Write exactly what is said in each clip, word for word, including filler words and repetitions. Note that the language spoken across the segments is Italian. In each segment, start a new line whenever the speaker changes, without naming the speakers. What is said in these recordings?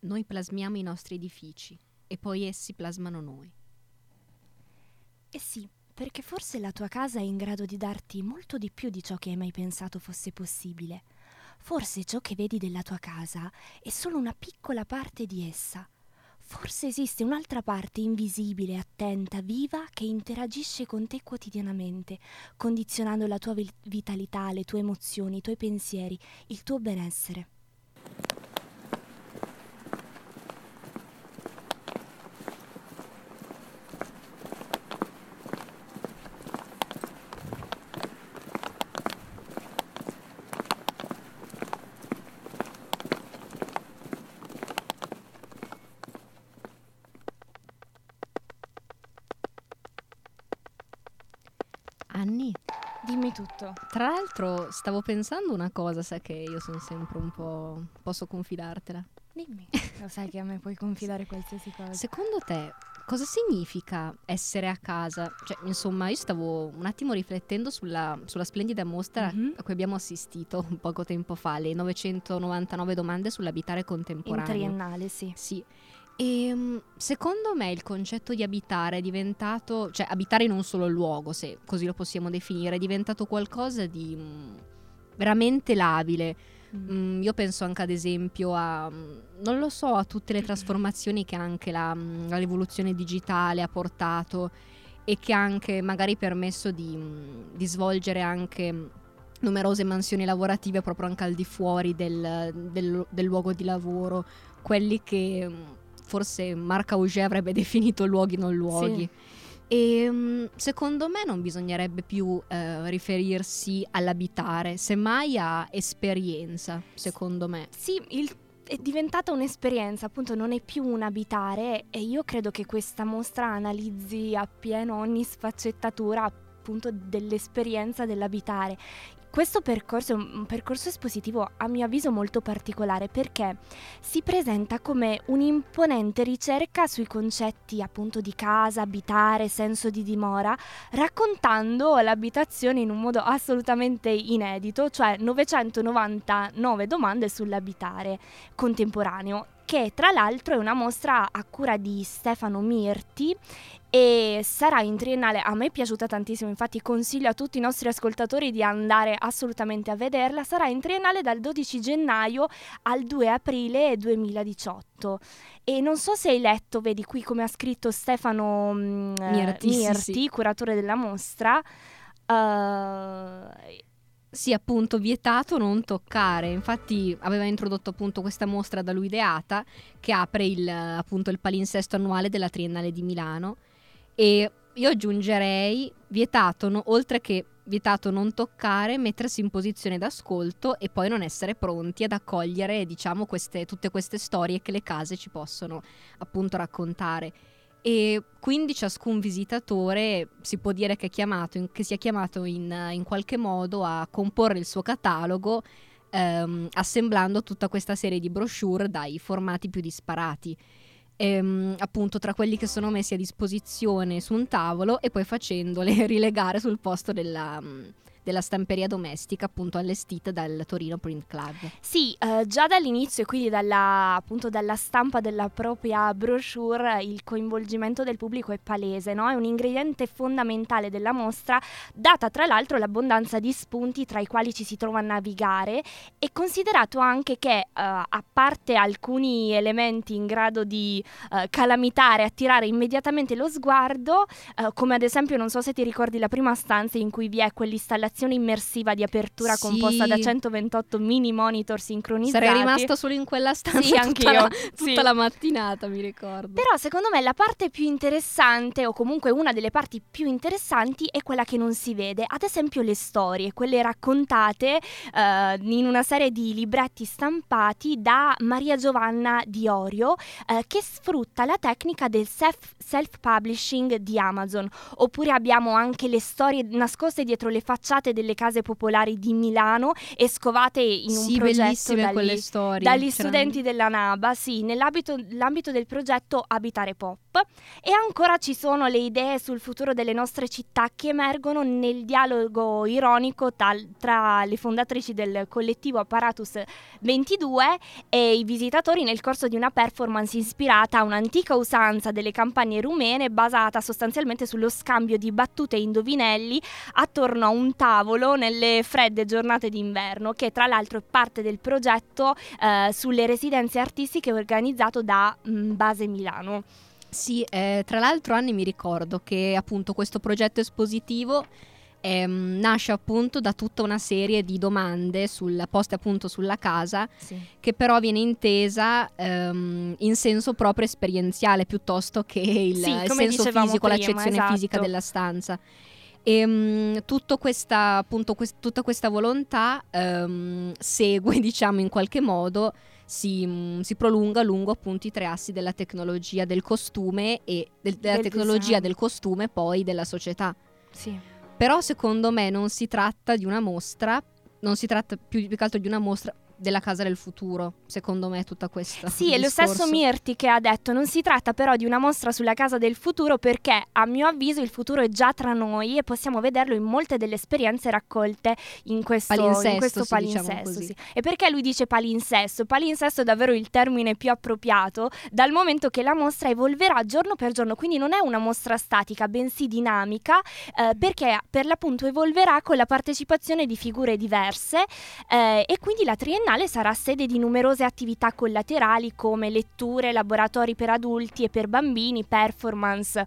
Noi plasmiamo i nostri edifici e poi essi plasmano noi.
Eh sì, perché forse la tua casa è in grado di darti molto di più di ciò che hai mai pensato fosse possibile. Forse ciò che vedi della tua casa è solo una piccola parte di essa. Forse esiste un'altra parte invisibile, attenta, viva, che interagisce con te quotidianamente, condizionando la tua vi- vitalità, le tue emozioni, i tuoi pensieri, il tuo benessere.
Anni,
Dimmi tutto.
tra l'altro stavo pensando una cosa, sai che io sono sempre un po'... posso confidartela?
Dimmi. Lo sai che a me puoi confidare qualsiasi cosa.
Secondo te cosa significa essere a casa? Cioè, insomma, io stavo un attimo riflettendo sulla, sulla splendida mostra
Mhm.
a cui abbiamo assistito un poco tempo fa, le novecentonovantanove domande sull'abitare
In
contemporaneo.
triennale, sì.
Sì. E mm, secondo me il concetto di abitare è diventato, cioè abitare in un solo luogo, se così lo possiamo definire, è diventato qualcosa di mm, veramente labile.
Mm.
Mm, io penso anche ad esempio a, mm, non lo so, a tutte le trasformazioni che anche la, mm, la rivoluzione digitale ha portato e che ha anche magari permesso di, mm, di svolgere anche mm, numerose mansioni lavorative proprio anche al di fuori del, del- del luogo di lavoro, quelli che mm, forse Marc Augé avrebbe definito luoghi non luoghi. E mm, secondo me non bisognerebbe più eh, riferirsi all'abitare, semmai a esperienza, secondo me.
Sì, il- è diventata un'esperienza, appunto non è più un abitare, e io credo che questa mostra analizzi appieno ogni sfaccettatura appunto dell'esperienza dell'abitare. Questo percorso è un un percorso espositivo a mio avviso molto particolare perché si presenta come un'imponente ricerca sui concetti appunto di casa, abitare, senso di dimora, raccontando l'abitazione in un modo assolutamente inedito, cioè novecentonovantanove domande sull'abitare contemporaneo, che tra l'altro è una mostra a cura di Stefano Mirti e sarà in triennale. A me è piaciuta tantissimo, infatti consiglio a tutti i nostri ascoltatori di andare assolutamente a vederla. Sarà in triennale dal dodici gennaio al due aprile duemiladiciotto. E non so se hai letto, vedi qui come ha scritto Stefano mm, eh,
Mirti, sì,
Mirti,
sì.
curatore della mostra. eh,
Sì, appunto, vietato non toccare. Infatti aveva introdotto appunto questa mostra da lui ideata che apre il, appunto il palinsesto annuale della Triennale di Milano. E io aggiungerei vietato, no- oltre che vietato non toccare, mettersi in posizione d'ascolto e poi non essere pronti ad accogliere, diciamo, queste, tutte queste storie che le case ci possono appunto raccontare. E quindi ciascun visitatore si può dire che, è chiamato in- che sia chiamato in, in qualche modo a comporre il suo catalogo, ehm, assemblando tutta questa serie di brochure dai formati più disparati. Ehm, appunto tra quelli che sono messi a disposizione su un tavolo e poi facendole rilegare sul posto della, mm, della stamperia domestica appunto allestita dal Torino Print Club.
Sì, eh, già dall'inizio e quindi dalla, appunto dalla stampa della propria brochure il coinvolgimento del pubblico è palese, no? È un ingrediente fondamentale della mostra, data tra l'altro l'abbondanza di spunti tra i quali ci si trova a navigare e considerato anche che eh, a parte alcuni elementi in grado di eh, calamitare, attirare immediatamente lo sguardo, eh, come ad esempio non so se ti ricordi la prima stanza in cui vi è quell'installazione immersiva di apertura
Sì.
composta da centoventotto mini monitor sincronizzati.
Sarei rimasta solo in quella stanza
Sì,
tutta,
anch'io,
la,
sì.
tutta la mattinata, mi ricordo.
Però secondo me la parte più interessante, o comunque una delle parti più interessanti, è quella che non si vede. Ad esempio le storie, quelle raccontate eh, in una serie di libretti stampati da Maria Giovanna Diorio, eh, che sfrutta la tecnica del self- self-publishing di Amazon. Oppure abbiamo anche le storie nascoste dietro le facciate sfasciate delle case popolari di Milano e scovate in un
sì,
progetto
bellissime
dagli,
quelle storie.
dagli
C'erano-
studenti della NABA, sì, nell'ambito l'ambito del progetto Abitare Pop. E ancora ci sono le idee sul futuro delle nostre città che emergono nel dialogo ironico tal- tra le fondatrici del collettivo Apparatus ventidue e i visitatori nel corso di una performance ispirata a un'antica usanza delle campagne rumene basata sostanzialmente sullo scambio di battute e indovinelli attorno a un tavolo nelle fredde giornate d'inverno, che tra l'altro è parte del progetto eh, sulle residenze artistiche organizzato da mh, Base Milano.
Sì, eh, tra l'altro Anni mi ricordo che appunto questo progetto espositivo ehm, nasce appunto da tutta una serie di domande sul, poste appunto sulla casa,
Sì.
che però viene intesa ehm, in senso proprio esperienziale piuttosto che il,
Sì,
il
come
senso
dicevamo
fisico,
prima,
l'accezione
esatto.
fisica della stanza. E mh, tutto questa, appunto, quest- tutta questa volontà ehm, segue, diciamo, in qualche modo, si, mh, si prolunga lungo appunto i tre assi della tecnologia del costume e del- della
Del
tecnologia
design.
del costume poi della società.
Sì.
Però secondo me non si tratta di una mostra, non si tratta più, più che altro di una mostra della casa del futuro, secondo me tutta questa
Sì, è lo
discorso.
stesso Mirti che ha detto: non si tratta però di una mostra sulla casa del futuro, perché a mio avviso il futuro è già tra noi e possiamo vederlo in molte delle esperienze raccolte in questo
Palinsesto,
in questo
sì, diciamo
palinsesto.
così.
Sì. E perché lui dice palinsesto? Palinsesto è davvero il termine più appropriato, dal momento che la mostra evolverà giorno per giorno, quindi non è una mostra statica, bensì dinamica, eh, perché per l'appunto evolverà con la partecipazione di figure diverse, eh, e quindi la Triennale sarà sede di numerose attività collaterali come letture, laboratori per adulti e per bambini, performance.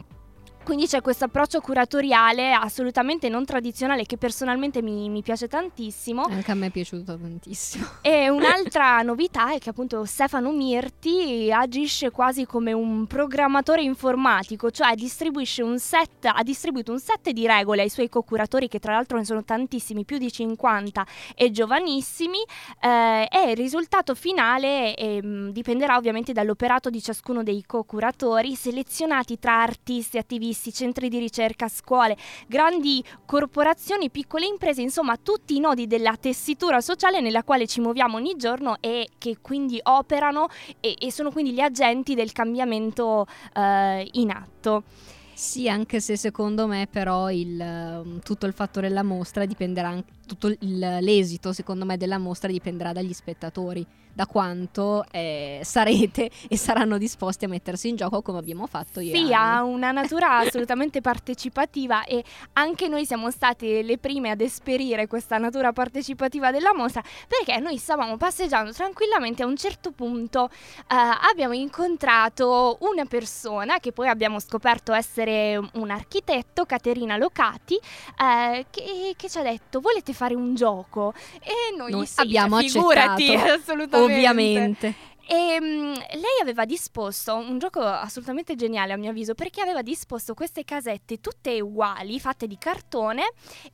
Quindi c'è questo approccio curatoriale assolutamente non tradizionale che personalmente mi, mi piace tantissimo.
Anche a me è piaciuto tantissimo.
E un'altra novità è che appunto Stefano Mirti agisce quasi come un programmatore informatico, cioè distribuisce un set, ha distribuito un set di regole ai suoi co-curatori, che tra l'altro ne sono tantissimi, più di cinquanta e giovanissimi, eh, e il risultato finale eh, dipenderà ovviamente dall'operato di ciascuno dei co-curatori, selezionati tra artisti, attivisti, centri di ricerca, scuole, grandi corporazioni, piccole imprese, insomma tutti i nodi della tessitura sociale nella quale ci muoviamo ogni giorno e che quindi operano e, e sono quindi gli agenti del cambiamento eh, in atto.
Sì, anche se secondo me però il, tutto il fatto della mostra dipenderà anche, tutto il, l'esito secondo me della mostra dipenderà dagli spettatori, da quanto eh, sarete e saranno disposti a mettersi in gioco come abbiamo fatto ieri.
Sì, ha una natura assolutamente partecipativa e anche noi siamo state le prime ad esperire questa natura partecipativa della mostra, perché noi stavamo passeggiando tranquillamente, a un certo punto eh, abbiamo incontrato una persona che poi abbiamo scoperto essere un architetto, Caterina Locati, eh, che, che ci ha detto: volete fare un gioco? E noi,
Noi
sì,
abbiamo
figurati,
accettato,
assolutamente.
ovviamente.
E um, lei aveva disposto un gioco assolutamente geniale a mio avviso, perché aveva disposto queste casette tutte uguali, fatte di cartone,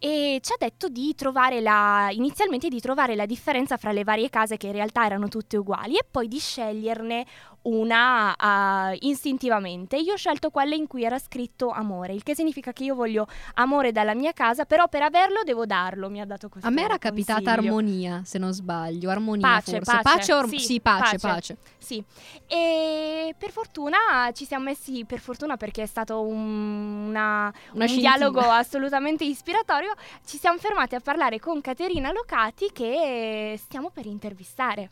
e ci ha detto di trovare la inizialmente di trovare la differenza fra le varie case, che in realtà erano tutte uguali, e poi di sceglierne una uh, istintivamente. Io ho scelto quella in cui era scritto amore, il che significa che io voglio amore dalla mia casa, però per averlo devo darlo. Mi ha dato questo
A me era
consiglio.
capitata armonia, se non sbaglio, armonia
Pace,
forse.
pace,
or-
sì,
sì, pace,
pace.
pace.
Sì, e per fortuna ci siamo messi, per fortuna perché è stato un, una,
Una
un
scintilla.
dialogo assolutamente ispiratorio, ci siamo fermati a parlare con Caterina Locati, che stiamo per intervistare.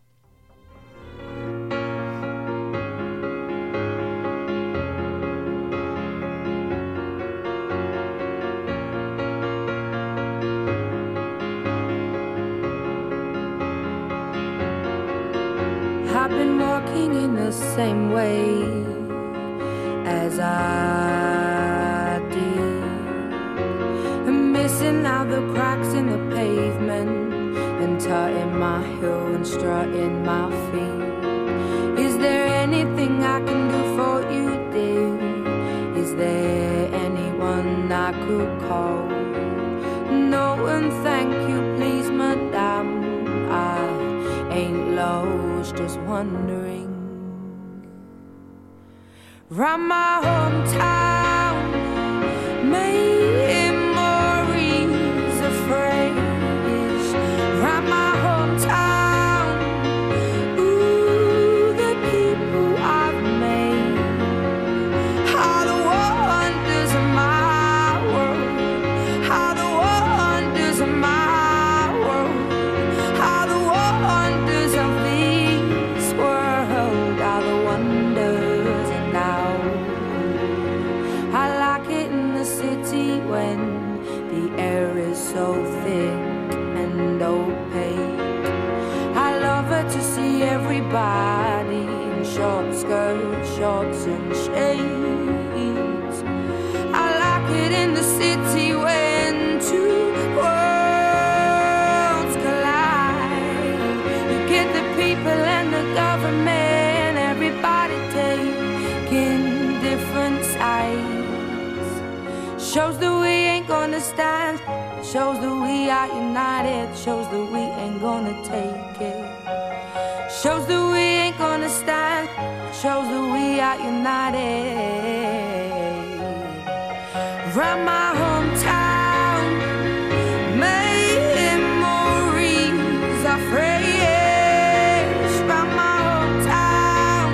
I've been walking in the same way as I did, and missing out the cracks in the pavement, and tutting my heel and strutting my feet. Is there anything I can do for you, dear? Is there anyone I could call? No, and thank you, please, madame. I ain't lost, just wondering. Round my hometown, memories of everybody taking different sides. Shows that we ain't gonna stand. Shows that we are united. Shows that we ain't gonna take it. Shows that we ain't gonna stand. Shows that we are united. Round my hometown, memories are fresh. Round my hometown,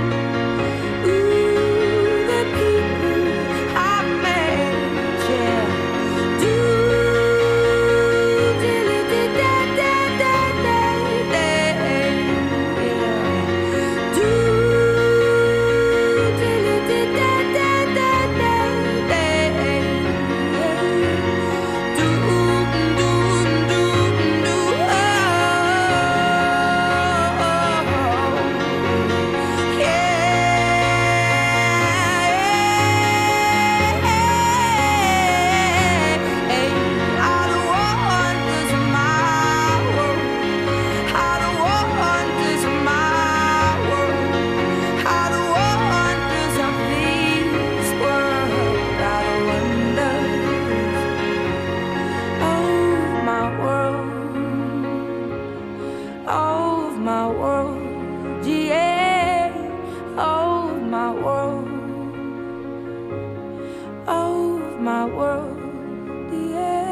ooh, the people I met, yeah. Do, do, da, da, da, da, da, yeah. Do, do, da, da, da, da, da, yeah. Do, do, do, do, oh, yeah. All the wonders of my world, all the wonders of my world, all the wonders of this world, all the wonders of my world, of my world, yeah, of my world, of my world, yeah.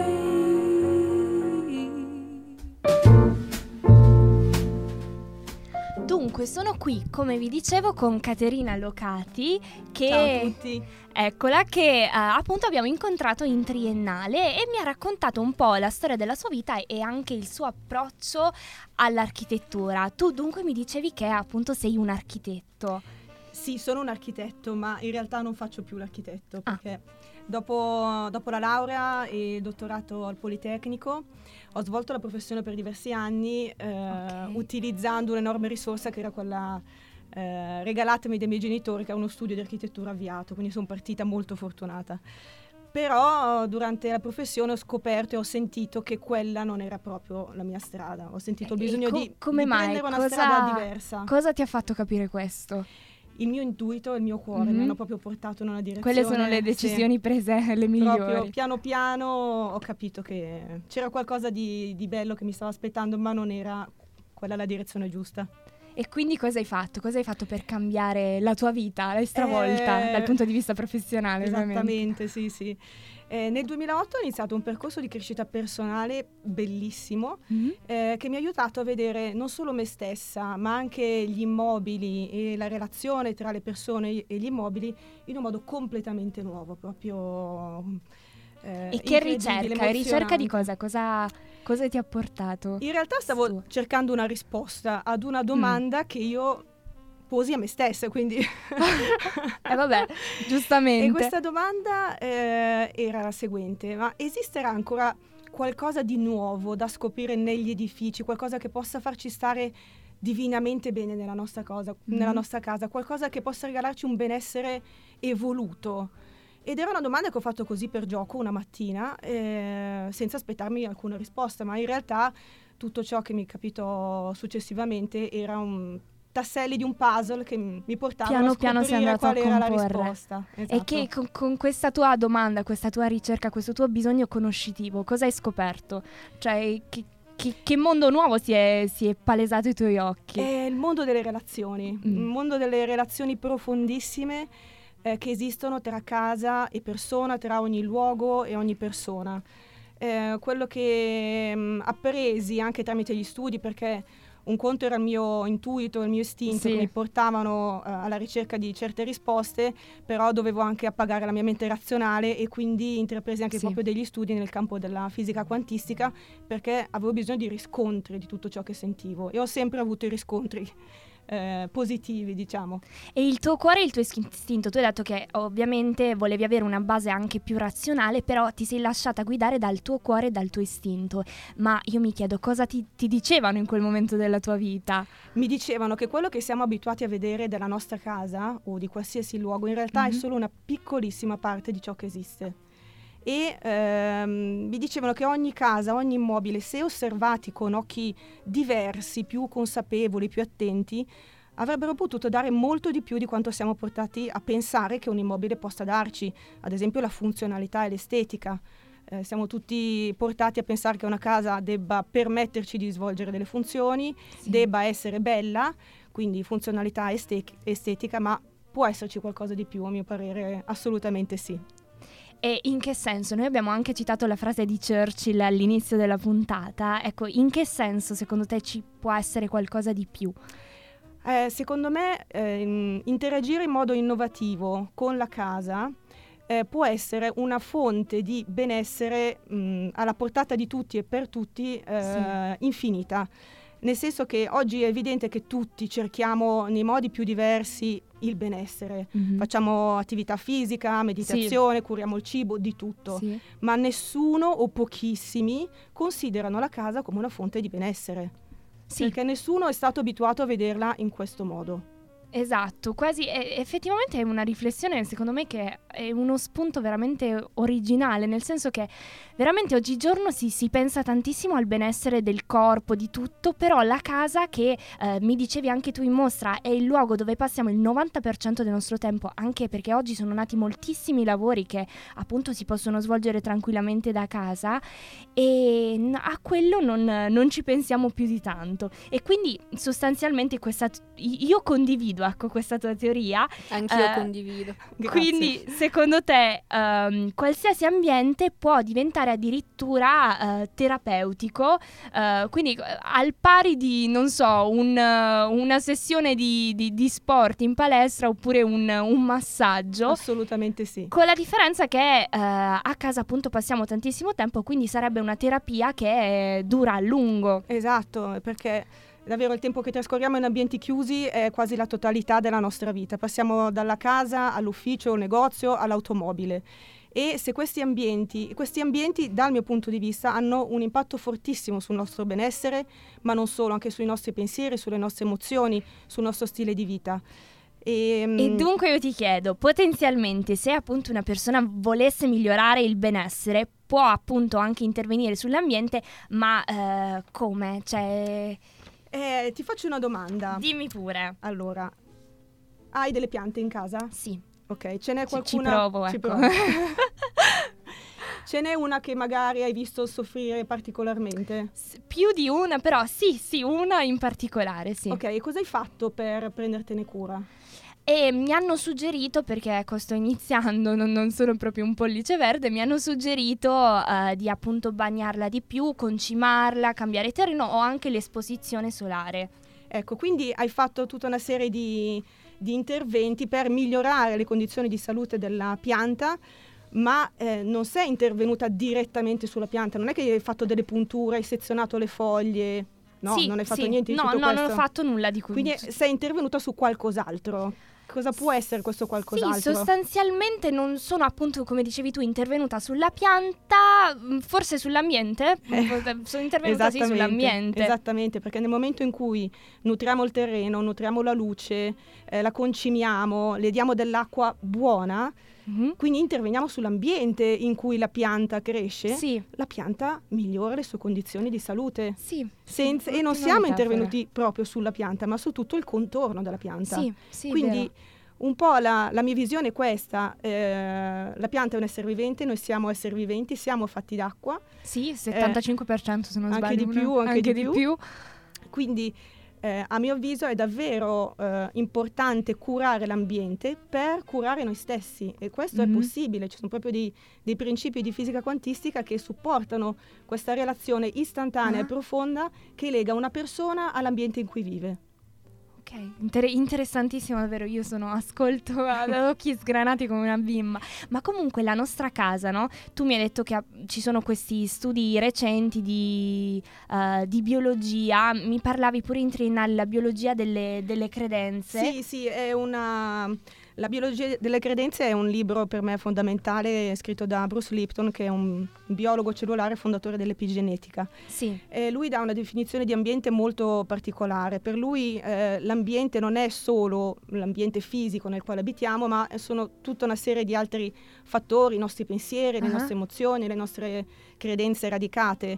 Dunque, sono qui, come vi dicevo, con Caterina Locati, che
Ciao a tutti.
eccola, che eh, appunto abbiamo incontrato in Triennale e mi ha raccontato un po' la storia della sua vita e anche il suo approccio all'architettura. Tu dunque mi dicevi che appunto sei un architetto.
Sì, sono un architetto, ma in realtà non faccio più l'architetto,
Ah.
perché dopo, dopo la laurea e il dottorato al Politecnico ho svolto la professione per diversi anni, eh,
Ok.
utilizzando un'enorme risorsa che era quella eh, regalatemi dai miei genitori, che è uno studio di architettura avviato, quindi sono partita molto fortunata. Però durante la professione ho scoperto e ho sentito che quella non era proprio la mia strada. Ho sentito il
E
bisogno
co-
di,
come
di
mai?
prendere una
Cosa-
strada diversa.
Cosa ti ha fatto capire questo?
Il mio intuito e il mio cuore
Mhm.
mi hanno proprio portato in una direzione.
Quelle sono le
sì.
decisioni prese, le
Proprio
migliori.
piano piano ho capito che c'era qualcosa di, di bello che mi stava aspettando, ma non era quella la direzione giusta.
E quindi cosa hai fatto? Cosa hai fatto per cambiare la tua vita? L'hai stravolta
Eh,
dal punto di vista professionale, ovviamente.
Esattamente, sì, sì. Eh, nel duemilaotto ho iniziato un percorso di crescita personale bellissimo,
Mhm.
eh, che mi ha aiutato a vedere non solo me stessa, ma anche gli immobili e la relazione tra le persone e gli immobili in un modo completamente nuovo, proprio eh,
E che
incredibile,
ricerca? Ricerca di
emozionante.
cosa? Cosa, cosa ti ha portato?
In realtà stavo
Su.
cercando una risposta ad
Mm.
una domanda che io posi a me stessa, quindi
Eh vabbè, giustamente.
E questa domanda eh, era la seguente: ma esisterà ancora qualcosa di nuovo da scoprire negli edifici, qualcosa che possa farci stare divinamente bene nella nostra, cosa,
Mhm.
nella nostra casa, qualcosa che possa regalarci un benessere evoluto? Ed era una domanda che ho fatto così per gioco una mattina, eh, senza aspettarmi alcuna risposta, ma in realtà tutto ciò che mi capitò successivamente era un tasselli di un puzzle che m- mi portavano
Piano
a
piano sei
scoprire
andato a
qual era la
comporre.
risposta.
E
Esatto.
che con, con questa tua domanda, questa tua ricerca, questo tuo bisogno conoscitivo, cosa hai scoperto? Cioè, che, che- che mondo nuovo si è, si è palesato ai tuoi occhi?
È il mondo delle relazioni,
Mm.
il mondo delle relazioni profondissime eh, che esistono tra casa e persona, tra ogni luogo e ogni persona. Eh, quello che mh, appresi anche tramite gli studi, perché un conto era il mio intuito, il mio istinto,
Sì.
che mi portavano eh, alla ricerca di certe risposte, però dovevo anche appagare la mia mente razionale e quindi intrapresi anche
Sì.
proprio degli studi nel campo della fisica quantistica, perché avevo bisogno di riscontri di tutto ciò che sentivo e ho sempre avuto i riscontri eh, positivi, diciamo.
E il tuo cuore e il tuo istinto, tu hai detto che ovviamente volevi avere una base anche più razionale, però ti sei lasciata guidare dal tuo cuore e dal tuo istinto. Ma io mi chiedo cosa ti, ti dicevano in quel momento della tua vita?
Mi dicevano che quello che siamo abituati a vedere della nostra casa o di qualsiasi luogo in realtà
Mhm.
è solo una piccolissima parte di ciò che esiste. E ehm, mi dicevano che ogni casa, ogni immobile, se osservati con occhi diversi, più consapevoli, più attenti, avrebbero potuto dare molto di più di quanto siamo portati a pensare che un immobile possa darci, ad esempio la funzionalità e l'estetica. Eh, siamo tutti portati a pensare che una casa debba permetterci di svolgere delle funzioni, sì. debba essere bella, quindi funzionalità e este- estetica, ma può esserci qualcosa di più, a mio parere, assolutamente sì.
E in che senso? Noi abbiamo anche citato la frase di Churchill all'inizio della puntata. Ecco, in che senso secondo te ci può essere qualcosa di più?
Eh, secondo me eh, interagire in modo innovativo con la casa eh, può essere una fonte di benessere mh, alla portata di tutti e per tutti eh, sì. infinita. Nel senso che oggi è evidente che tutti cerchiamo nei modi più diversi il benessere. Mm-hmm. Facciamo attività fisica, meditazione, sì. curiamo il cibo, di tutto. Sì. Ma nessuno o pochissimi considerano la casa come una fonte di benessere. Sì. Perché nessuno è stato abituato a vederla in questo modo.
Esatto, quasi è, effettivamente è una riflessione secondo me che è uno spunto veramente originale, nel senso che veramente oggigiorno si, si pensa tantissimo al benessere del corpo, di tutto, però la casa che eh, mi dicevi anche tu in mostra è il luogo dove passiamo il novanta per cento del nostro tempo, anche perché oggi sono nati moltissimi lavori che appunto si possono svolgere tranquillamente da casa e a quello non, non ci pensiamo più di tanto e quindi sostanzialmente questa io condivido ecco questa tua teoria.
Anch'io
eh,
condivido.
Quindi secondo te um, qualsiasi ambiente può diventare addirittura uh, terapeutico, uh, quindi uh, al pari di non so un, uh, una sessione di, di, di sport in palestra oppure un, un massaggio.
Assolutamente sì.
Con la differenza che uh, a casa appunto passiamo tantissimo tempo, quindi sarebbe una terapia che dura a lungo.
Esatto, perché davvero il tempo che trascorriamo in ambienti chiusi è quasi la totalità della nostra vita. Passiamo dalla casa all'ufficio, al negozio, all'automobile. E se questi ambienti, questi ambienti dal mio punto di vista hanno un impatto fortissimo sul nostro benessere, ma non solo, anche sui nostri pensieri, sulle nostre emozioni, sul nostro stile di vita.
E, e dunque io ti chiedo, potenzialmente se appunto una persona volesse migliorare il benessere, può appunto anche intervenire sull'ambiente, ma eh, come? Cioè...
Eh, ti faccio una domanda.
Dimmi pure.
Allora, hai delle piante in casa?
Sì.
Ok, ce n'è qualcuna?
Ci, ci provo,
ci
ecco.
provo. Ce n'è una che magari hai visto soffrire particolarmente?
S- più di una, però sì, sì, una in particolare, sì.
Ok, e cosa hai fatto per prendertene cura?
E mi hanno suggerito, perché ecco sto iniziando, non, non sono proprio un pollice verde, mi hanno suggerito uh, di appunto bagnarla di più, concimarla, cambiare terreno o anche l'esposizione solare.
Ecco, quindi hai fatto tutta una serie di, di interventi per migliorare le condizioni di salute della pianta, ma eh, non sei intervenuta direttamente sulla pianta, non è che hai fatto delle punture, hai sezionato le foglie, no,
sì,
non hai fatto
sì.
niente di
no,
tutto
no,
questo.
non ho fatto nulla di cui.
Quindi sei intervenuta su qualcos'altro. Cosa può essere questo qualcos'altro?
Sì, sostanzialmente non sono appunto, come dicevi tu, intervenuta sulla pianta, forse sull'ambiente. Eh, sono intervenuta sì sull'ambiente.
Esattamente, perché nel momento in cui nutriamo il terreno, nutriamo la luce, eh, la concimiamo, le diamo dell'acqua buona, mm-hmm. quindi interveniamo sull'ambiente in cui la pianta cresce,
sì.
la pianta migliora le sue condizioni di salute.
Sì.
Senza, e non siamo intervenuti proprio sulla pianta, ma su tutto il contorno della pianta.
Sì, sì,
quindi
vero.
Un po' la, la mia visione è questa, eh, la pianta è un essere vivente, noi siamo esseri viventi, siamo fatti d'acqua.
Sì, settantacinque per cento eh, se non
anche
sbaglio.
Di più, anche,
anche
di,
di
più.
più.
Quindi eh, a mio avviso è davvero eh, importante curare l'ambiente per curare noi stessi e questo mm-hmm. è possibile, ci sono proprio dei, dei principi di fisica quantistica che supportano questa relazione istantanea uh-huh. e profonda che lega una persona all'ambiente in cui vive.
Ok, Inter- interessantissimo davvero, io sono ascolto ad occhi sgranati come una bimba. Ma comunque la nostra casa, no? Tu mi hai detto che ha, ci sono questi studi recenti di, uh, di biologia, mi parlavi pure in triennale la biologia delle, delle credenze.
Sì, sì, è una... La biologia delle credenze è un libro per me fondamentale scritto da Bruce Lipton, che è un biologo cellulare fondatore dell'epigenetica.
Sì.
E lui dà una definizione di ambiente molto particolare. Per lui eh, l'ambiente non è solo l'ambiente fisico nel quale abitiamo, ma sono tutta una serie di altri fattori, i nostri pensieri, uh-huh. le nostre emozioni, le nostre credenze radicate.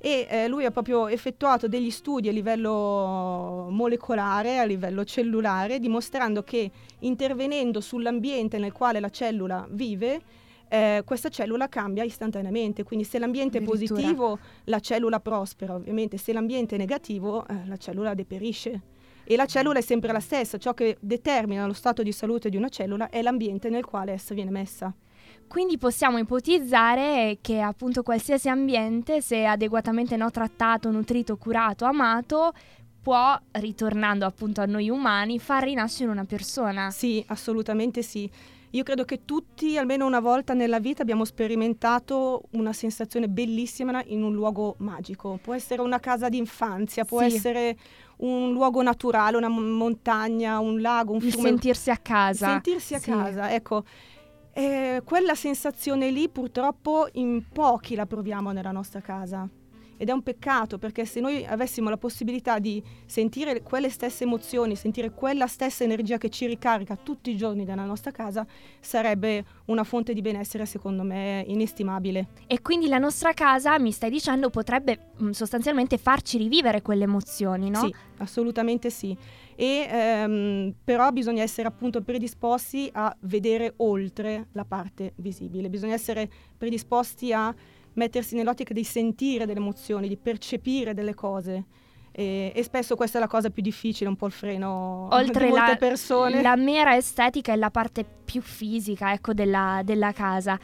e eh, lui ha proprio effettuato degli studi a livello molecolare, a livello cellulare, dimostrando che intervenendo sull'ambiente nel quale la cellula vive, eh, questa cellula cambia istantaneamente. Quindi se l'ambiente è positivo, la cellula prospera, ovviamente. Se l'ambiente è negativo, eh, la cellula deperisce. E la cellula è sempre la stessa. Ciò che determina lo stato di salute di una cellula è l'ambiente nel quale essa viene messa.
Quindi possiamo ipotizzare che appunto qualsiasi ambiente, se adeguatamente no, trattato, nutrito, curato, amato, può, ritornando appunto a noi umani, far rinascere una persona.
Sì, assolutamente sì. Io credo che tutti, almeno una volta nella vita, abbiamo sperimentato una sensazione bellissima in un luogo magico. Può essere una casa d'infanzia, può
Sì.
essere un luogo naturale, una montagna, un lago, un
Il
fiume.
sentirsi a casa.
Sentirsi a
Sì.
casa, ecco. Eh, quella sensazione lì purtroppo in pochi la proviamo nella nostra casa. Ed è un peccato, perché se noi avessimo la possibilità di sentire quelle stesse emozioni, sentire quella stessa energia che ci ricarica tutti i giorni nella nostra casa, sarebbe una fonte di benessere, secondo me, inestimabile.
E quindi la nostra casa, mi stai dicendo, potrebbe mh, sostanzialmente farci rivivere quelle emozioni, no?
Sì, assolutamente sì. E ehm, però bisogna essere appunto predisposti a vedere oltre la parte visibile. Bisogna essere predisposti a mettersi nell'ottica di sentire delle emozioni, di percepire delle cose. E, e spesso questa è la cosa più difficile, un po' il freno
Oltre
di molte
la,
persone.
la mera estetica è la parte più fisica, ecco, della, della casa.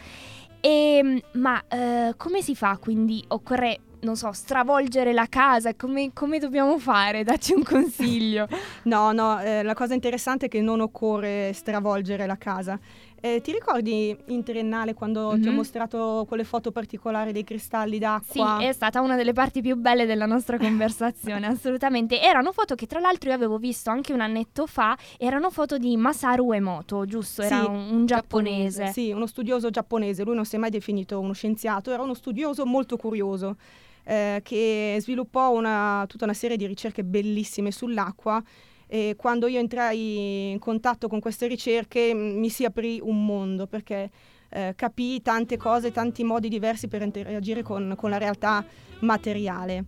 E, ma eh, come si fa? Quindi occorre, non so, stravolgere la casa? Come, come dobbiamo fare? Dacci un consiglio.
No, no, eh, la cosa interessante è che non occorre stravolgere la casa. Eh, ti ricordi in Triennale quando
Mm-hmm.
ti ho mostrato quelle foto particolari dei cristalli d'acqua?
Sì, è stata una delle parti più belle della nostra conversazione, assolutamente. Erano foto che tra l'altro io avevo visto anche un annetto fa, erano foto di Masaru Emoto, giusto? Era
Sì,
un, un giapponese.
Sì, uno studioso giapponese. Lui non si è mai definito uno scienziato, era uno studioso molto curioso eh, che sviluppò una, tutta una serie di ricerche bellissime sull'acqua. E quando io entrai in contatto con queste ricerche m- mi si aprì un mondo, perché eh, capii tante cose, tanti modi diversi per interagire con, con la realtà materiale.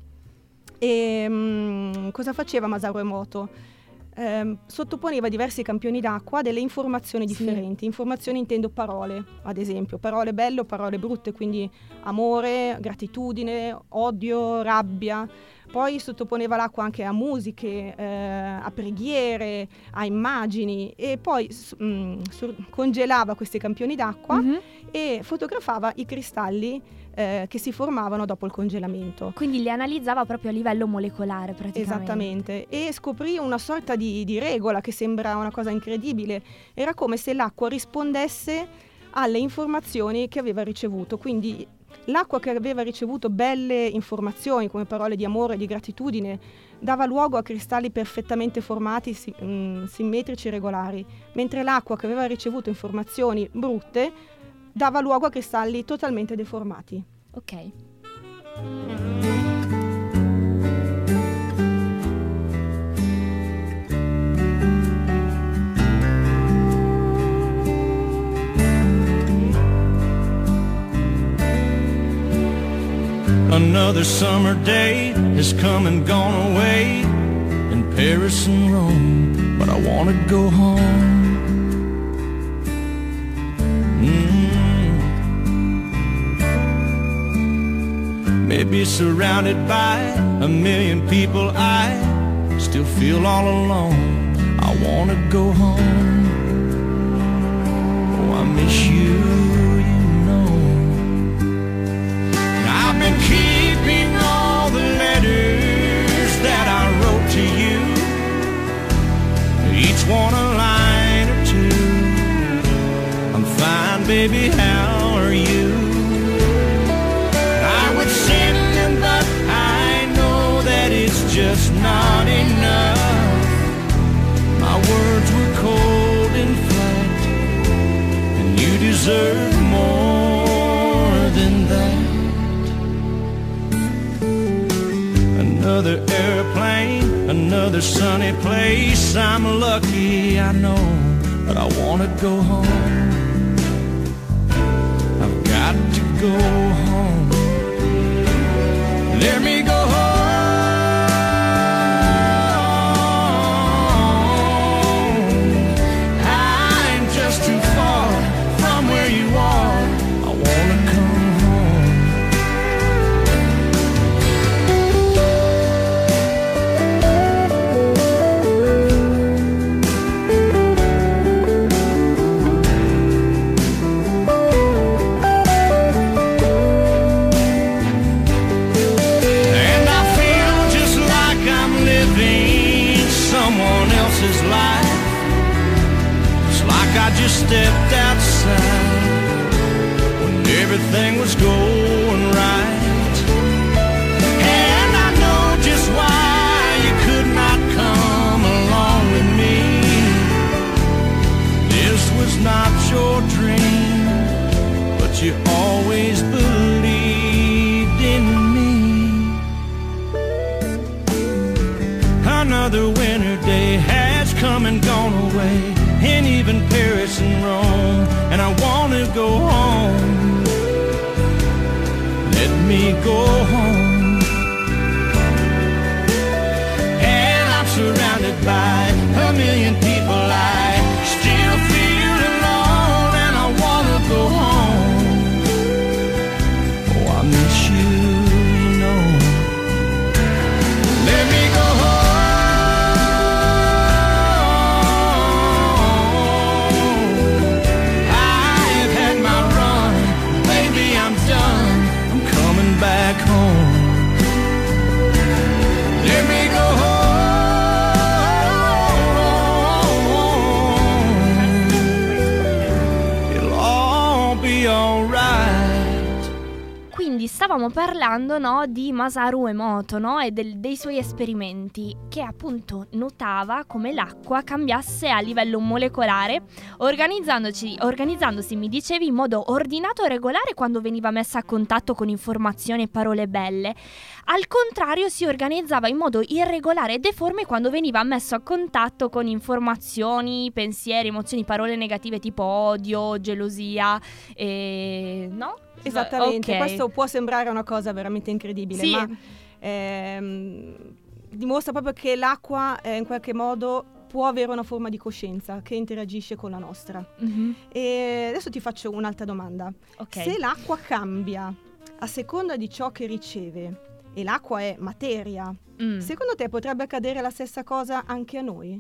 E mh, cosa faceva Masaru Emoto? Eh, sottoponeva diversi campioni d'acqua a delle informazioni
Sì.
differenti. Informazioni intendo parole, ad esempio, parole belle o parole brutte, quindi amore, gratitudine, odio, rabbia. Poi sottoponeva l'acqua anche a musiche, eh, a preghiere, a immagini, e poi s- mh, sur- congelava questi campioni d'acqua
Mhm.
e fotografava i cristalli eh, che si formavano dopo il congelamento.
Quindi li analizzava proprio a livello molecolare praticamente.
Esattamente, e scoprì una sorta di, di regola che sembra una cosa incredibile. Era come se l'acqua rispondesse alle informazioni che aveva ricevuto, quindi l'acqua che aveva ricevuto belle informazioni come parole di amore e di gratitudine dava luogo a cristalli perfettamente formati, si, mh, simmetrici e regolari, mentre l'acqua che aveva ricevuto informazioni brutte dava luogo a cristalli totalmente deformati.
Ok.
Another summer day has come and gone away in Paris and Rome, but I want to go home. Mm. Maybe surrounded by a million people, I still feel all alone. I want to go home. Oh, I miss you. I've been keeping all the letters that I wrote to you, each one a line or two. I'm fine, baby, how are you? I would send them, but I know that it's just not enough. My words were cold and flat, and you deserve more than that. Another airplane, another sunny place. I'm lucky, I know, but I wanna go home. I've got to go home. Let me go home. I'm just too far from where you are. I wanna come home. And I feel just like I'm living someone else's life. It's like I just stepped outside when everything was going right. And I know just why you could not come along with me. This was not your dream, but you always believed in me. Another winter day has come and gone away, and even Paris and Rome, and I wanna go home. Let me go home. And I'm surrounded by a million people. I still feel alone, and I wanna go home. Oh, I miss you, you know. Let me go home. I've had my run, baby, I'm done. I'm coming back home. Let me go home. It'll all be alright.
Quindi stavamo parlando, no, di Masaru Emoto, no, e del- dei suoi esperimenti, che appunto notava come l'acqua cambiasse a livello molecolare, organizzandoci, organizzandosi, mi dicevi, in modo ordinato e regolare quando veniva messa a contatto con informazioni e parole belle. Al contrario, si organizzava in modo irregolare e deforme quando veniva messo a contatto con informazioni, pensieri, emozioni, parole negative tipo odio, gelosia, e... no?
Esattamente,
Ok.
questo può sembrare una cosa veramente incredibile,
Sì.
ma ehm, dimostra proprio che l'acqua eh, in qualche modo può avere una forma di coscienza che interagisce con la nostra.
Mhm.
E adesso ti faccio un'altra domanda.
Ok.
Se l'acqua cambia a seconda di ciò che riceve e l'acqua è materia,
Mm.
secondo te potrebbe accadere la stessa cosa anche a noi?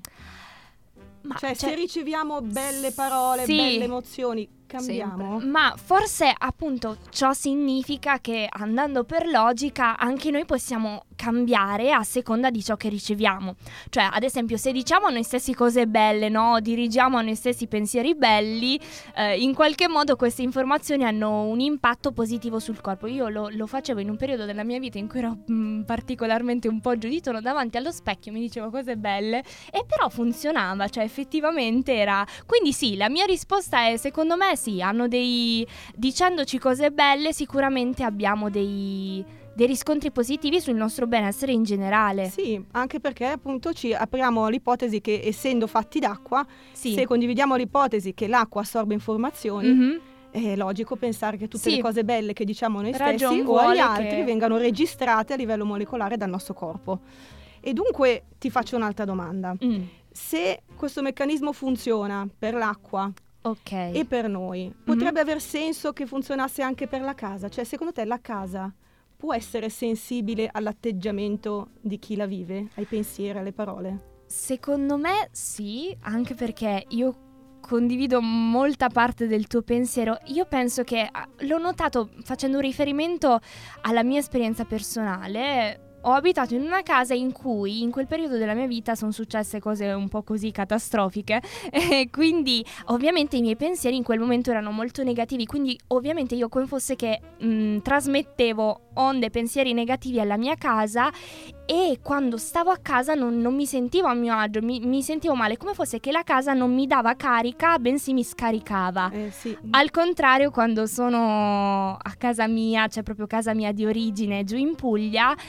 Ma,
Cioè,
cioè,
se riceviamo belle parole,
sì.
belle emozioni, cambiamo?
Ma forse appunto ciò significa che, andando per logica, anche noi possiamo cambiare a seconda di ciò che riceviamo. Cioè, ad esempio, se diciamo a noi stessi cose belle, no, dirigiamo a noi stessi pensieri belli, eh, in qualche modo queste informazioni hanno un impatto positivo sul corpo. Io lo, lo facevo in un periodo della mia vita in cui ero mh, particolarmente un po' giuditono, davanti allo specchio mi dicevo cose belle, e però funzionava, cioè effettivamente era... Quindi sì, la mia risposta è, secondo me sì, hanno dei... dicendoci cose belle sicuramente abbiamo dei... dei riscontri positivi sul nostro benessere in generale.
Sì, anche perché appunto ci apriamo l'ipotesi che, essendo fatti d'acqua,
Sì.
se condividiamo l'ipotesi che l'acqua assorbe informazioni,
Mhm.
è logico pensare che tutte
Sì.
le cose belle che diciamo noi
Ragion
stessi o
vuole
agli altri
che-
vengano registrate a livello molecolare dal nostro corpo. E dunque ti faccio un'altra domanda.
Mm.
Se questo meccanismo funziona per l'acqua
Ok.
e per noi, potrebbe aver senso che funzionasse anche per la casa? Cioè, secondo te la casa può essere sensibile all'atteggiamento di chi la vive, ai pensieri, alle parole?
Secondo me sì, anche perché io condivido molta parte del tuo pensiero. Io penso che, ah, l'ho notato facendo un riferimento alla mia esperienza personale. Ho abitato in una casa in cui in quel periodo della mia vita sono successe cose un po' così catastrofiche e quindi ovviamente i miei pensieri in quel momento erano molto negativi, quindi ovviamente io, come fosse che mh, trasmettevo onde, pensieri negativi alla mia casa, e quando stavo a casa non, non mi sentivo a mio agio, mi, mi sentivo male, come fosse che la casa non mi dava carica, bensì mi scaricava.
Eh sì.
Al contrario, quando sono a casa mia, cioè proprio casa mia di origine, giù in Puglia, eh,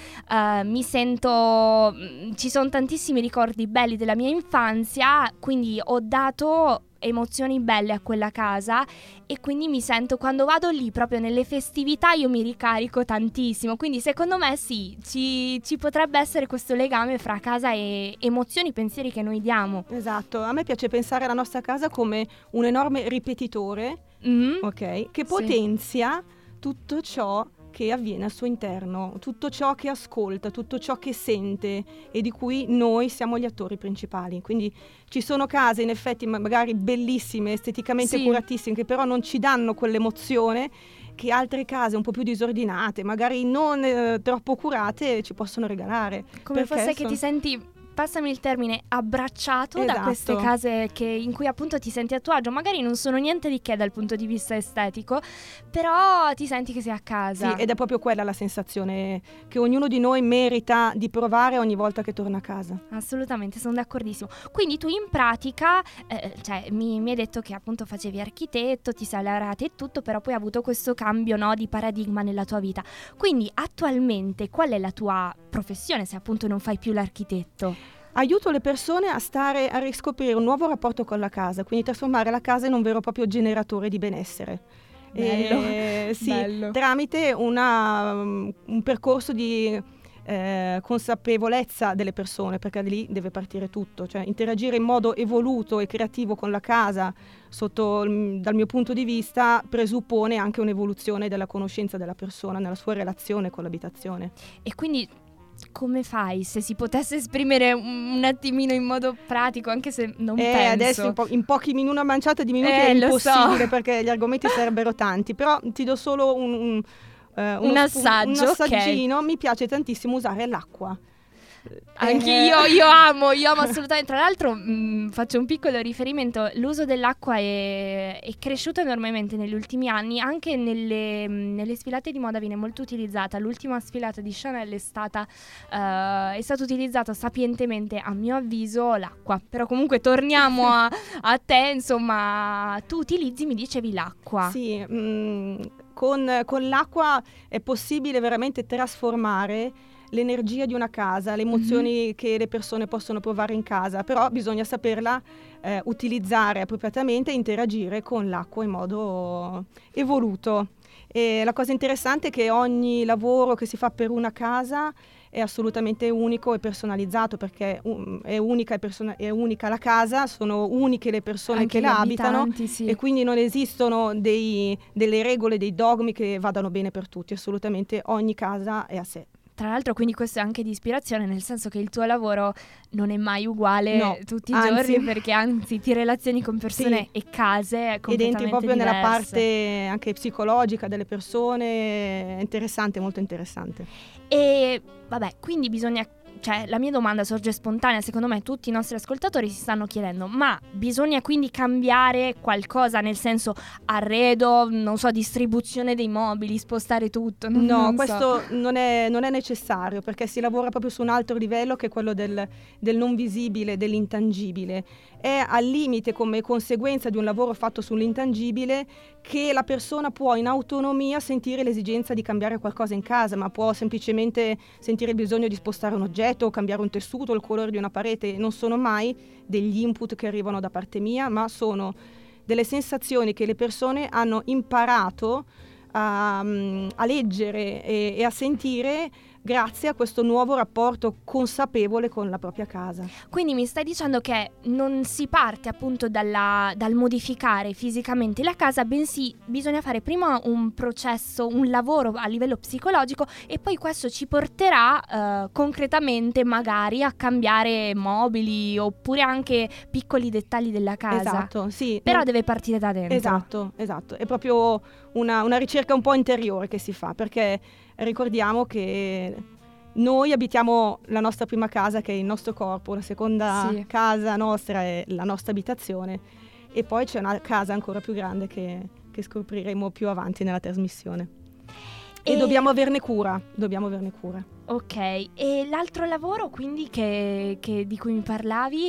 uh, mi sento, mh, ci sono tantissimi ricordi belli della mia infanzia, quindi ho dato emozioni belle a quella casa e quindi mi sento, quando vado lì proprio nelle festività, io mi ricarico tantissimo, quindi secondo me sì, ci, ci potrebbe essere questo legame fra casa e emozioni, pensieri che noi diamo.
Esatto, a me piace pensare alla nostra casa come un enorme ripetitore,
Mm-hmm.
ok, che
Sì.
potenzia tutto ciò che avviene al suo interno, tutto ciò che ascolta, tutto ciò che sente e di cui noi siamo gli attori principali. Quindi ci sono case in effetti magari bellissime, esteticamente
Sì.
curatissime, che però non ci danno quell'emozione che altre case un po' più disordinate, magari non eh, troppo curate, ci possono regalare.
Come
Perché
fosse che
son-
ti senti, passami il termine, abbracciato da
Esatto.
queste case che, in cui appunto ti senti a tuo agio. Magari non sono niente di che dal punto di vista estetico, però ti senti che sei a casa.
Sì, ed è proprio quella la sensazione che ognuno di noi merita di provare ogni volta che torna a casa.
Assolutamente, sono d'accordissimo. Quindi tu in pratica, eh, cioè mi, mi hai detto che appunto facevi architetto, ti sei laureata e tutto, però poi hai avuto questo cambio, no, di paradigma nella tua vita. Quindi attualmente qual è la tua professione se appunto non fai più l'architetto?
Aiuto le persone a stare a riscoprire un nuovo rapporto con la casa, quindi trasformare la casa in un vero e proprio generatore di benessere.
Bello,
Eh, sì,
bello.
tramite una, um, un percorso di eh, consapevolezza delle persone, perché da lì deve partire tutto, cioè interagire in modo evoluto e creativo con la casa, sotto, il- dal mio punto di vista, presuppone anche un'evoluzione della conoscenza della persona nella sua relazione con l'abitazione.
E quindi come fai, se si potesse esprimere un, un attimino in modo pratico, anche se non
Eh,
penso.
adesso in, po- in pochi minuti, una manciata di minuti
Eh,
è
lo
impossibile
so.
perché gli argomenti sarebbero tanti, però ti do solo un, un, eh, uno
Un
spu-
assaggio,
un
ok.
assaggino. Mi piace tantissimo usare l'acqua.
Anche
Eh,
io, io amo, io amo assolutamente. Tra l'altro mh, faccio un piccolo riferimento, l'uso dell'acqua è, è cresciuto enormemente negli ultimi anni, anche nelle, mh, nelle sfilate di moda viene molto utilizzata. L'ultima sfilata di Chanel è stata, eh, è stata utilizzata sapientemente, a mio avviso, l'acqua. Però comunque torniamo a, a te, insomma, tu utilizzi, mi dicevi, l'acqua.
Sì, mm, con, con l'acqua è possibile veramente trasformare l'energia di una casa, le emozioni
Mhm.
che le persone possono provare in casa, però bisogna saperla eh, utilizzare appropriatamente e interagire con l'acqua in modo evoluto. E la cosa interessante è che ogni lavoro che si fa per una casa è assolutamente unico e personalizzato, perché um, è, unica e persona- è unica la casa, sono uniche le persone
Anche
che
gli
la abitano,
abitanti, sì.
e quindi non esistono dei- delle regole, dei dogmi che vadano bene per tutti, assolutamente ogni casa è a sé.
Tra l'altro, quindi questo è anche di ispirazione, nel senso che il tuo lavoro non è mai uguale
No,
tutti i
anzi.
giorni, perché anzi ti relazioni con persone
Sì.
e case
Ed
completamente
entri proprio nella
diverse.
parte anche psicologica delle persone, è interessante, molto interessante.
E vabbè, quindi bisogna, cioè la mia domanda sorge spontanea, secondo me tutti i nostri ascoltatori si stanno chiedendo, ma bisogna quindi cambiare qualcosa, nel senso arredo, non so, distribuzione dei mobili, spostare tutto? Non,
No,
non so.
questo non è, non è necessario, perché si lavora proprio su un altro livello, che è quello del, del non visibile, dell'intangibile. È al limite, come conseguenza di un lavoro fatto sull'intangibile, che la persona può in autonomia sentire l'esigenza di cambiare qualcosa in casa, ma può semplicemente sentire il bisogno di spostare un oggetto o cambiare un tessuto, il colore di una parete. Non sono mai degli input che arrivano da parte mia, ma sono delle sensazioni che le persone hanno imparato a, a leggere e, e a sentire grazie a questo nuovo rapporto consapevole con la propria casa.
Quindi mi stai dicendo che non si parte appunto dalla, dal modificare fisicamente la casa, bensì bisogna fare prima un processo, un lavoro a livello psicologico, e poi questo ci porterà eh, concretamente magari a cambiare mobili oppure anche piccoli dettagli della casa.
Esatto, sì.
Però
Non-
deve partire da dentro.
Esatto, esatto. È proprio una, una ricerca un po' interiore che si fa, perché ricordiamo che noi abitiamo la nostra prima casa, che è il nostro corpo, la seconda
Sì.
casa nostra è la nostra abitazione, e poi c'è una casa ancora più grande che, che scopriremo più avanti nella trasmissione. E,
E-
dobbiamo averne cura, dobbiamo averne cura.
Ok, e l'altro lavoro quindi che, che- di cui mi parlavi?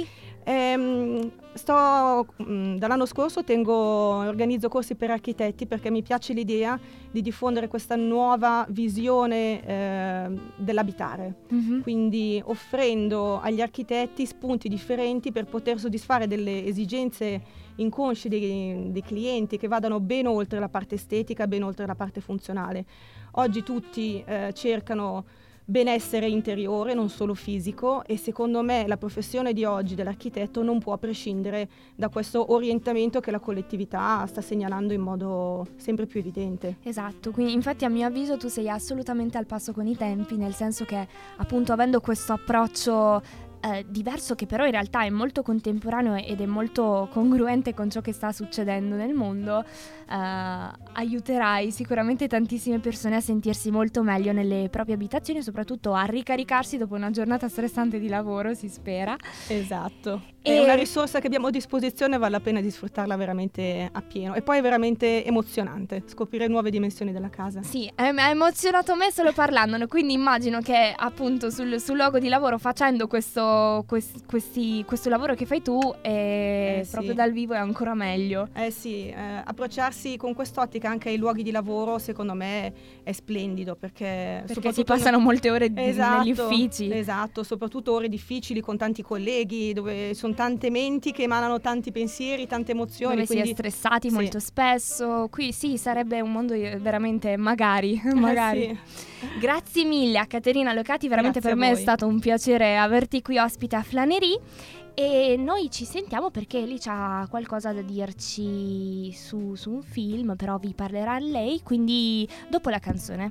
Ehm, sto, mh, dall'anno scorso tengo, organizzo corsi per architetti perché mi piace l'idea di diffondere questa nuova visione eh, dell'abitare,
Mhm.
quindi offrendo agli architetti spunti differenti per poter soddisfare delle esigenze inconsce dei, dei clienti che vadano ben oltre la parte estetica, ben oltre la parte funzionale. Oggi tutti eh, cercano benessere interiore, non solo fisico, e secondo me la professione di oggi dell'architetto non può prescindere da questo orientamento che la collettività sta segnalando in modo sempre più evidente.
Esatto, quindi infatti a mio avviso tu sei assolutamente al passo con i tempi, nel senso che appunto avendo questo approccio eh, diverso, che però in realtà è molto contemporaneo ed è molto congruente con ciò che sta succedendo nel mondo, eh, aiuterai sicuramente tantissime persone a sentirsi molto meglio nelle proprie abitazioni e soprattutto a ricaricarsi dopo una giornata stressante di lavoro, si spera.
Esatto.
E-
È una risorsa che abbiamo a disposizione, vale la pena di sfruttarla veramente appieno. E poi è veramente emozionante scoprire nuove dimensioni della casa.
Sì, eh, ha emozionato me solo parlandone, quindi immagino che appunto sul, sul luogo di lavoro, facendo questo, quest- questi, questo lavoro che fai tu, eh,
Eh, sì.
proprio dal vivo è ancora meglio.
Eh sì, eh, approcciarsi con quest'ottica anche ai luoghi di lavoro secondo me è splendido perché,
Perché si
soprattutto
passano molte ore d-
Esatto,
negli uffici.
Esatto, soprattutto ore difficili con tanti colleghi, dove sono tante menti che emanano tanti pensieri, tante emozioni.
Dove si
quindi
è stressati
sì.
molto spesso. Qui sì, sarebbe un mondo eh, veramente magari,
Eh
magari.
sì.
Grazie mille a Caterina Locati, veramente
Grazie
per
a
me è
voi.
stato un piacere averti qui ospite a Flanery. E noi ci sentiamo perché lì c'ha qualcosa da dirci su, su un film, però vi parlerà lei, quindi dopo la canzone.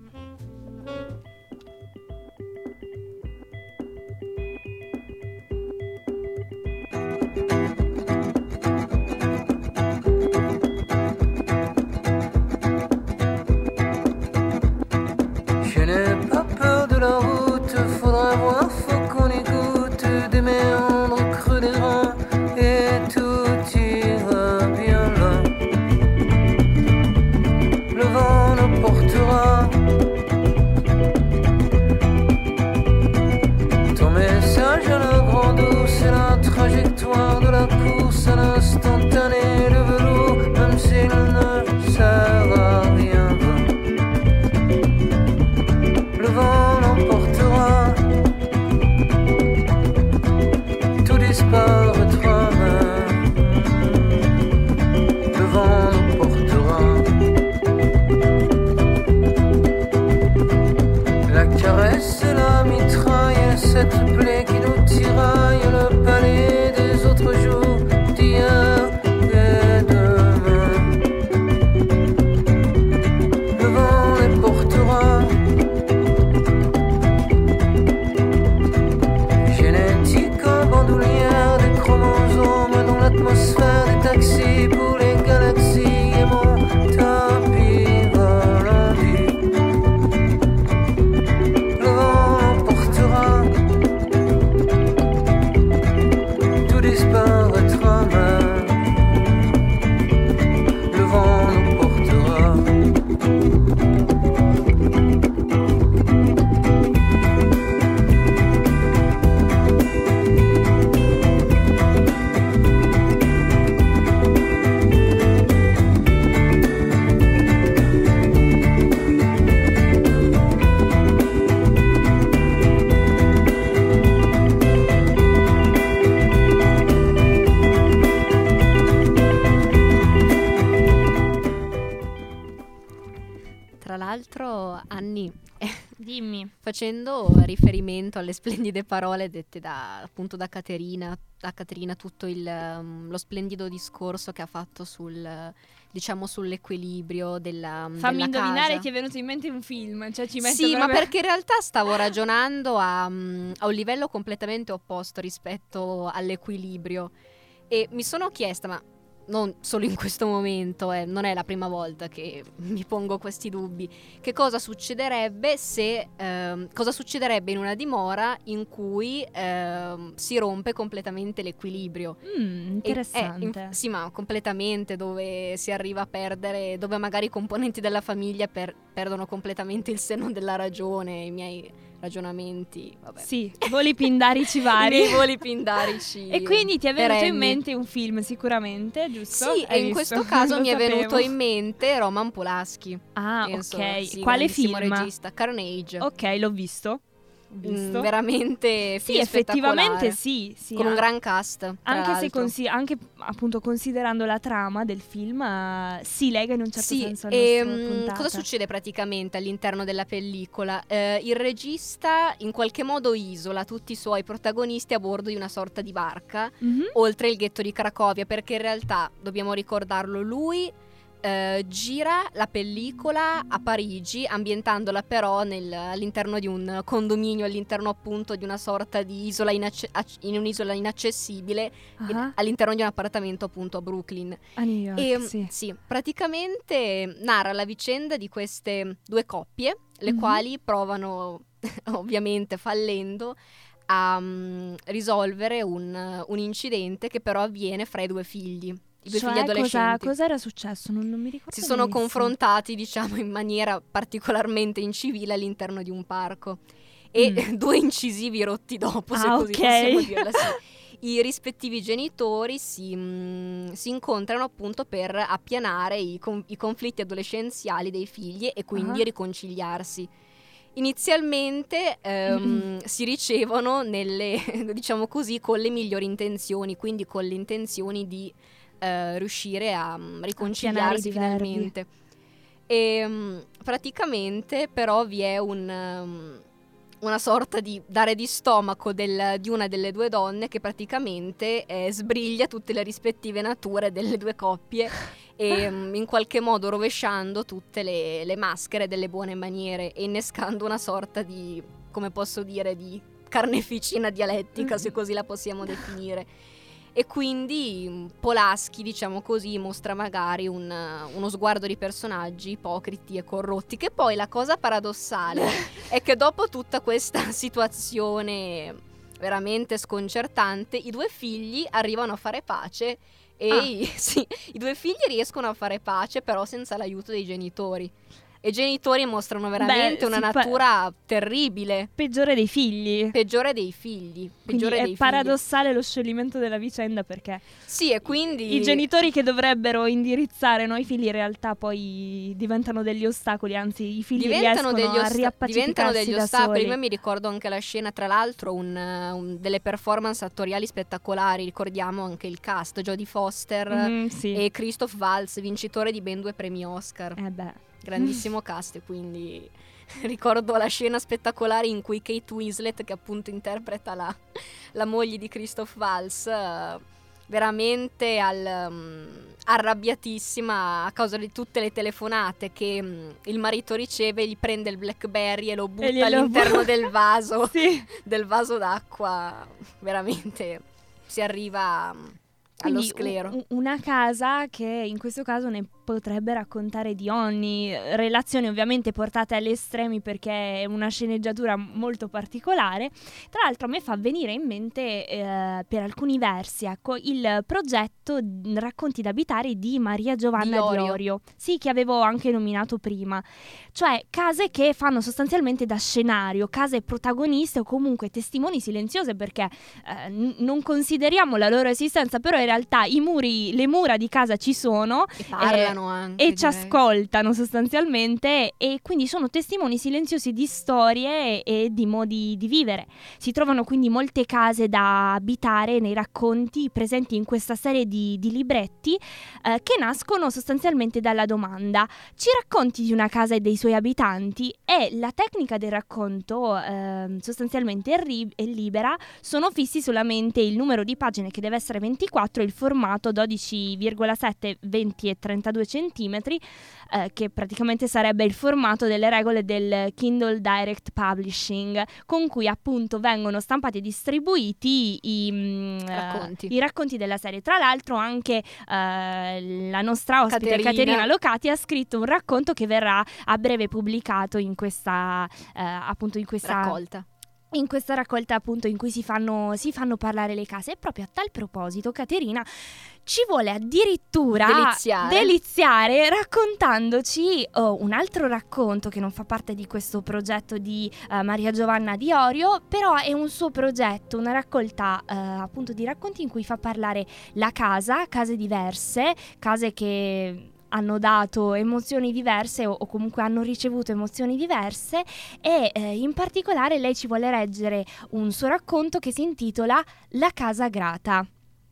Je n'ai pas peur de la route, faudra voir, faut qu'on écoute des méandres creux des reins et tout ira bien là. Le vent nous portera. Ton message à la grande eau, c'est la trajectoire de la course à l'instantané, le velours, même s'il ne sert à rien. Le vent l'emportera, tout disparaîtra même. Le vent l'emportera. La caresse et la mitraille, cette plaie qui nous tiraille, le palais des autres jours, d'hier et demain. Le vent les portera. Génétique en bandoulière, des chromosomes dans l'atmosphère, des taxis pour les galaxies et mon tapis ralenti. Le vent l'emportera, tout disparaîtra même. Le vent l'emportera.
Tra l'altro, Anni,
Dimmi.
facendo riferimento alle splendide parole dette da, appunto da Caterina, da Caterina tutto il, um, lo splendido discorso che ha fatto sul, diciamo, sull'equilibrio della,
Fammi
della
indovinare,
casa.
ti è venuto in mente un film, cioè ci metto
Sì, ma
proprio-
perché in realtà stavo ragionando a, mm, a un livello completamente opposto rispetto all'equilibrio e mi sono chiesta, ma non solo in questo momento, eh, non è la prima volta che mi pongo questi dubbi, che cosa succederebbe se ehm, cosa succederebbe in una dimora in cui ehm, si rompe completamente l'equilibrio.
Mm,
E- eh,
interessante.
inf- sì, ma completamente, dove si arriva a perdere, dove magari i componenti della famiglia per- perdono completamente il senno della ragione. I miei ragionamenti, vabbè.
Sì, voli pindarici vari.
Nei voli pindarici.
E quindi ti è venuto
perenni.
in mente un film sicuramente, giusto?
Sì,
Hai
e in
visto?
questo caso
Lo
mi è
sapevo.
venuto in mente Roman Polanski.
Ah,
penso,
ok.
sì,
Quale
grandissimo
film?
regista, Carnage.
Ok, l'ho visto. Ho visto.
Mm, veramente
Sì,
film
spettamente
spettacolare,
sì, sì.
con un
ah,
gran cast, tra
anche se
l'altro.
consi- anche appunto considerando la trama del film, eh, si lega in un certo
Sì,
senso alla
e,
nostra
mm,
puntata.
cosa succede praticamente all'interno della pellicola? Eh, il regista in qualche modo isola tutti i suoi protagonisti a bordo di una sorta di barca,
Mhm.
oltre il ghetto di Cracovia, perché in realtà, dobbiamo ricordarlo, lui eh, gira la pellicola a Parigi, ambientandola però nel- all'interno di un condominio, all'interno appunto di una sorta di isola inacce- ac- in un'isola inaccessibile, in-
Ah,
all'interno di un appartamento appunto a Brooklyn.
a New York,
E
sì.
sì, praticamente narra la vicenda di queste due coppie, le
Mhm.
quali provano, ovviamente fallendo, a mm, risolvere un, un incidente che però avviene fra i due figli, i due
Cioè,
figli
cosa,
adolescenti.
cosa era successo? Non, non mi ricordo
Si sono
benissimo.
confrontati, diciamo, in maniera particolarmente incivile all'interno di un parco. E
Mm.
due incisivi rotti dopo, se
Ah,
così
ok.
possiamo dirla, sì. I rispettivi genitori si, mm, si incontrano appunto per appianare i, con- i conflitti adolescenziali dei figli e quindi
Ah.
riconciliarsi. Inizialmente ehm, si ricevono nelle, diciamo così, con le migliori intenzioni, quindi con le intenzioni di eh, riuscire a mm, riconciliarsi
Appianare i diverbi.
finalmente. E mm, praticamente però vi è un, um, una sorta di dare di stomaco del- di una delle due donne che praticamente eh, sbriglia tutte le rispettive nature delle due coppie e mm, in qualche modo rovesciando tutte le, le maschere delle buone maniere e innescando una sorta di, come posso dire, di carneficina dialettica, se così la possiamo definire. E quindi mm, Polanski, diciamo così, mostra magari un, uh, uno sguardo di personaggi ipocriti e corrotti, che poi la cosa paradossale è che dopo tutta questa situazione veramente sconcertante, i due figli arrivano a fare pace e
Ah.
i, sì, i due figli riescono a fare pace però senza l'aiuto dei genitori. E i genitori mostrano veramente
Beh,
una
sì, pa-
natura terribile,
Peggiore dei figli.
peggiore dei figli,
Quindi
peggiore
è
dei figli.
paradossale lo scioglimento della vicenda, perché
Sì, e quindi
i genitori che dovrebbero indirizzare noi figli in realtà poi diventano degli ostacoli, anzi i figli
diventano
riescono
degli,
a
osta-
riappacificarsi
diventano degli
da
ostacoli.
soli.
Io mi ricordo anche la scena, tra l'altro, un, un- delle performance attoriali spettacolari. Ricordiamo anche il cast: Jodie Foster
Mhm, sì.
e Christoph Waltz, vincitore di ben due premi Oscar.
Eh beh.
Grandissimo cast, e quindi ricordo la scena spettacolare in cui Kate Winslet, che appunto interpreta la, la moglie di Christoph Waltz, eh, veramente al, um, arrabbiatissima a causa di tutte le telefonate che mm, il marito riceve, gli prende il BlackBerry e lo butta
glielo
all'interno
bu-
del vaso,
Sì.
del vaso d'acqua. Veramente si arriva mm, allo
Quindi
sclero.
u- una casa che in questo caso ne potrebbe raccontare di ogni, relazioni ovviamente portate agli estremi perché è una sceneggiatura molto particolare. Tra l'altro a me fa venire in mente eh, per alcuni versi, ecco, il progetto Racconti da abitare di Maria Giovanna
Di Iorio.
Diorio, sì, che avevo anche nominato prima, cioè case che fanno sostanzialmente da scenario, case protagoniste o comunque testimoni silenziose, perché eh, n- non consideriamo la loro esistenza, però in realtà i muri, le mura di casa ci sono
E parlano anche,
e ci
direi.
ascoltano sostanzialmente, e quindi sono testimoni silenziosi di storie e, e di modi di vivere. Si trovano quindi molte case da abitare nei racconti presenti in questa serie di, di libretti eh, che nascono sostanzialmente dalla domanda: ci racconti di una casa e dei suoi abitanti? E la tecnica del racconto eh, sostanzialmente è, ri- è libera, sono fissi solamente il numero di pagine, che deve essere ventiquattro, e il formato dodici virgola sette, venti e trentadue centimetri, eh, che praticamente sarebbe il formato delle regole del Kindle Direct Publishing, con cui appunto vengono stampati e distribuiti i, mm, eh,
Racconti.
i racconti della serie. Tra l'altro anche eh, la nostra ospite
Caterina.
Caterina Locati ha scritto un racconto che verrà a breve pubblicato in questa eh, appunto in questa
Raccolta.
in questa raccolta appunto in cui si fanno, si fanno parlare le case. E proprio a tal proposito Caterina ci vuole addirittura
deliziare,
deliziare raccontandoci oh, un altro racconto che non fa parte di questo progetto di uh, Maria Giovanna Di Orio, però è un suo progetto, una raccolta uh, appunto di racconti in cui fa parlare la casa, case diverse, case che hanno dato emozioni diverse o, o comunque hanno ricevuto emozioni diverse, e eh, in particolare lei ci vuole leggere un suo racconto che si intitola La casa grata.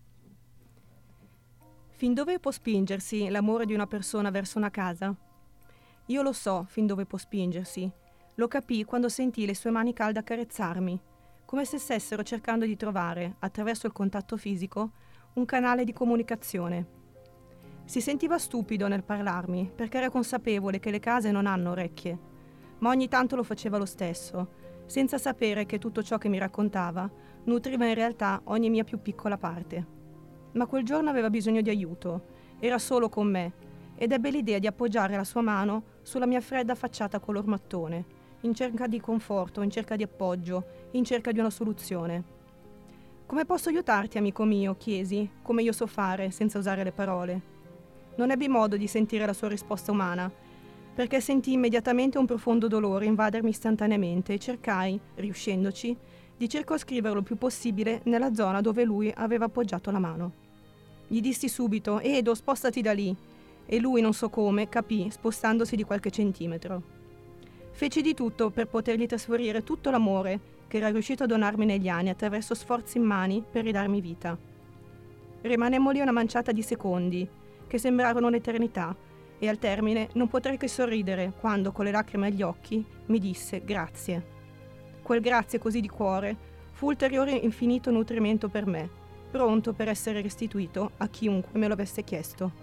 Fin dove può spingersi l'amore di una persona verso una casa? Io lo so fin dove può spingersi. Lo capii quando sentii le sue mani calde accarezzarmi, come se stessero cercando di trovare, attraverso il contatto fisico, un canale di comunicazione. Si sentiva stupido nel parlarmi, perché era consapevole che le case non hanno orecchie, ma ogni tanto lo faceva lo stesso, senza sapere che tutto ciò che mi raccontava nutriva in realtà ogni mia più piccola parte. Ma quel giorno aveva bisogno di aiuto, era solo con me, ed ebbe l'idea di appoggiare la sua mano sulla mia fredda facciata color mattone, in cerca di conforto, in cerca di appoggio, in cerca di una soluzione. Come posso aiutarti, amico mio? Chiesi, come io so fare, senza usare le parole. Non ebbi modo di sentire la sua risposta umana, perché sentii immediatamente un profondo dolore invadermi istantaneamente e cercai, riuscendoci, di circoscriverlo il più possibile nella zona dove lui aveva appoggiato la mano. Gli dissi subito: Edo, spostati da lì, e lui, non so come, capì, spostandosi di qualche centimetro. Feci di tutto per potergli trasferire tutto l'amore che era riuscito a donarmi negli anni attraverso sforzi immani per ridarmi vita. Rimanemmo lì una manciata di secondi, che sembrarono un'eternità, e al termine non potrei che sorridere quando, con le lacrime agli occhi, mi disse grazie. Quel grazie così di cuore fu ulteriore infinito nutrimento per me, pronto per essere restituito a chiunque me lo avesse chiesto.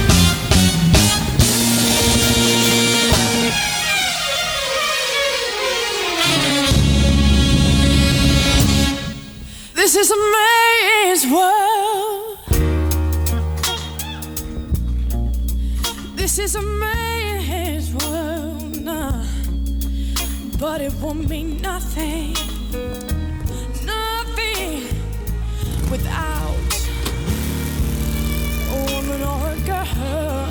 This is a man's world. This is a man's world, nah. But it won't mean nothing, nothing without a woman or a girl.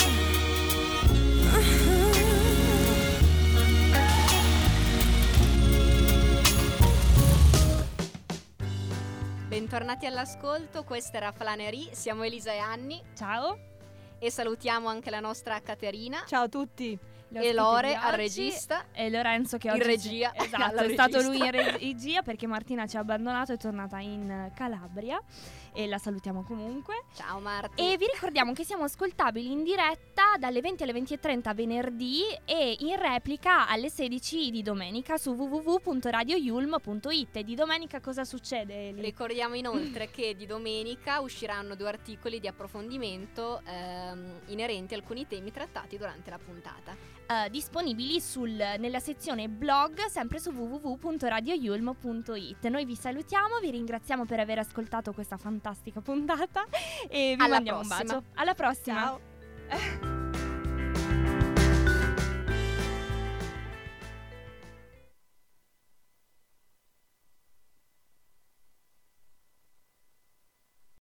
Bentornati all'ascolto, questa era Flanery, siamo Elisa e Anni.
Ciao.
E salutiamo anche la nostra Caterina.
Ciao a tutti.
E Lore al regista.
E Lorenzo che
in
oggi
regia.
Esatto, è stato lui in regia perché Martina ci ha abbandonato, è tornata in Calabria e la salutiamo comunque.
Ciao Marti.
E vi ricordiamo che siamo ascoltabili in diretta dalle venti alle venti e trenta venerdì e in replica alle sedici di domenica su w w w punto radio yulm punto it. E di domenica cosa succede, Eli?
Ricordiamo inoltre che di domenica usciranno due articoli di approfondimento ehm, inerenti a alcuni temi trattati durante la puntata.
Uh, disponibili sul, nella sezione blog sempre su w w w punto radio yulm punto it. Noi vi salutiamo, vi ringraziamo per aver ascoltato questa fantastica puntata e vi
Alla
mandiamo
prossima.
un bacio. Alla prossima.
Ciao.